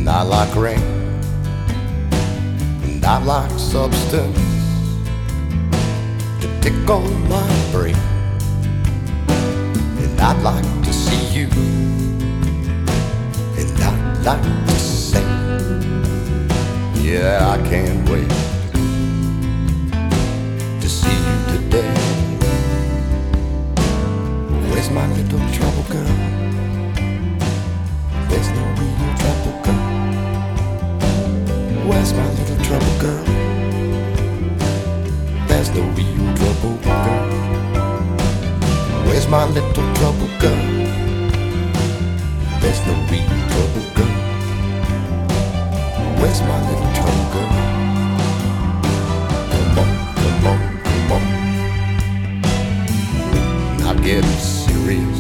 Not like rain, not like substance to tickle my brain. And I'd like to see you, and I'd like to say, yeah, I can't wait to see you today. Where's my little trouble girl? There's no real trouble girl. Where's my little trouble girl? There's no real trouble girl. Where's my little trouble girl? There's no real trouble girl. Where's my little trouble girl? Come on, come on, come on. Not getting serious,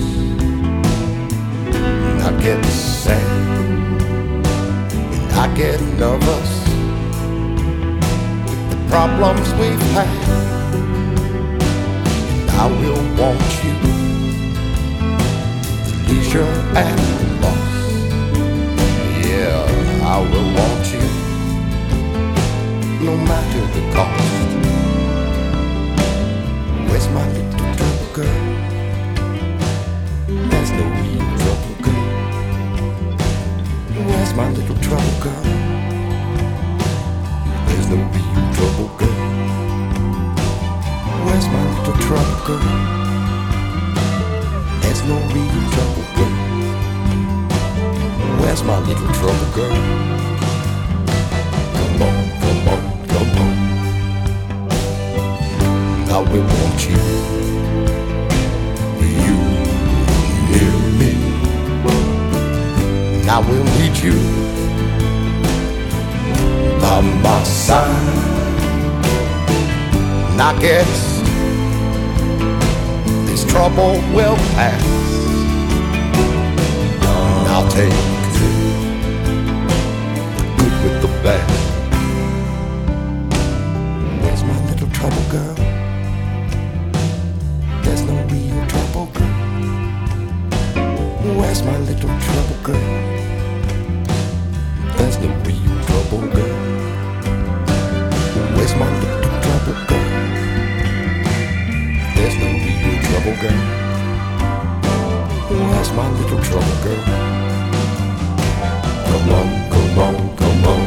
not getting sad, and I get nervous with the problems we've had. And I will want you, the leisure and the loss. Yeah, I will want you, no matter the cost. Where's my little trouble girl? There's no real trouble girl. Where's my little trouble girl? There's no real trouble girl. Where's my little trouble girl? There's no real trouble girl. Where's my little trouble girl? Come on, come on, come on. I will want you, you near me. I will need you by my side. And I guess this trouble will pass. And I'll take the good with the bad. Where's my little trouble girl? There's no real trouble girl. Where's my little trouble girl? There's no real trouble girl. Where's my little trouble girl? There's no real trouble girl. Where's my little trouble girl? Come on, come on, come on.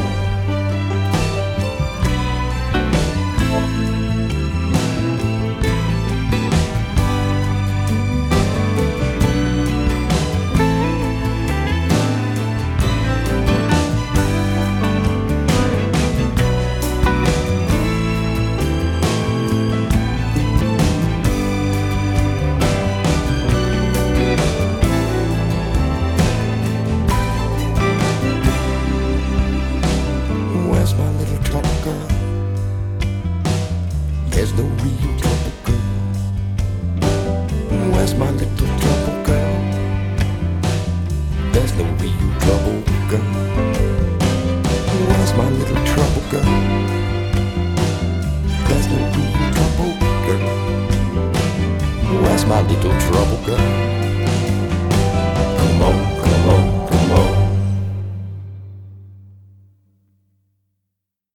Where's my little trouble girl? There's no real trouble girl. Where's my little trouble girl? There's no real trouble girl. Where's my little trouble girl? There's no real trouble girl. Where's my little trouble girl?